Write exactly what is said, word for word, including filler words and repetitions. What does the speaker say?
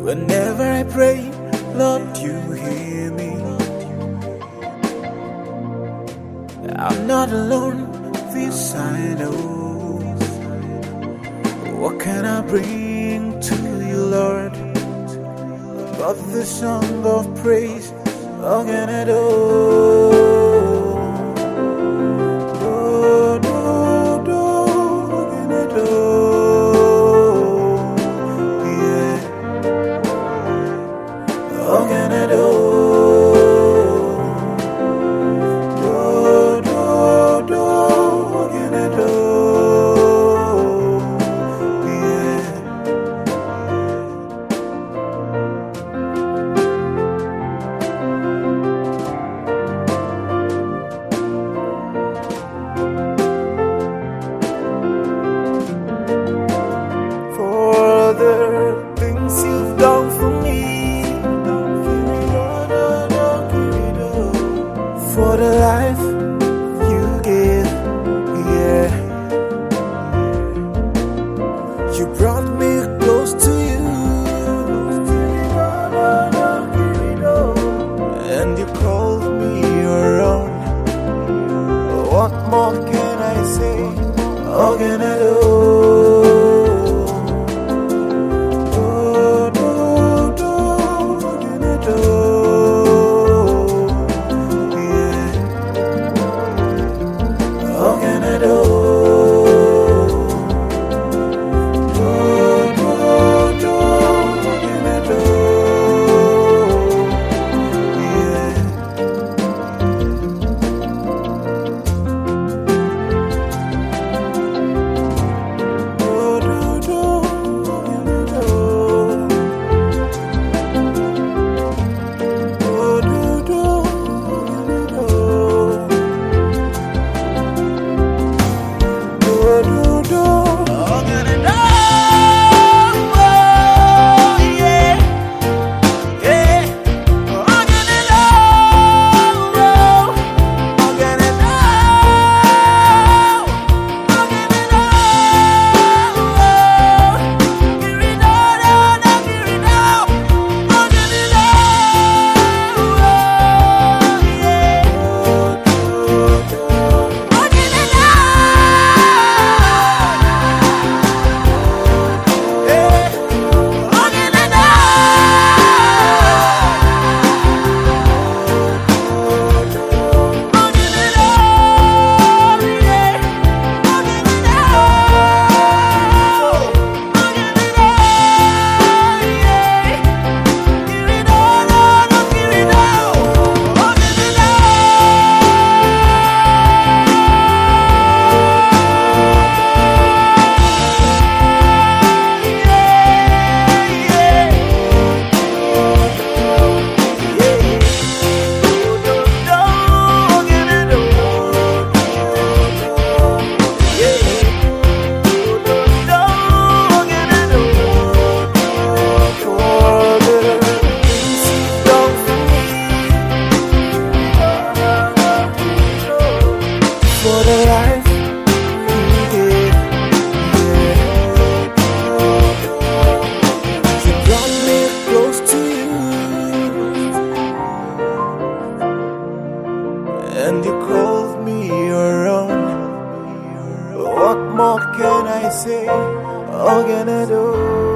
Whenever I pray, Lord, you hear me. I'm not alone, this I know. What can I bring to you, Lord, but the song of praise? What can I do? What can I do? Do, do, do, what can I do? Yeah. For the things you've done for me, for the life you give, yeah. You brought me close to you, and you called me your own. What more can I say? What can I do? And you called me your own. What more can I say? What can I do?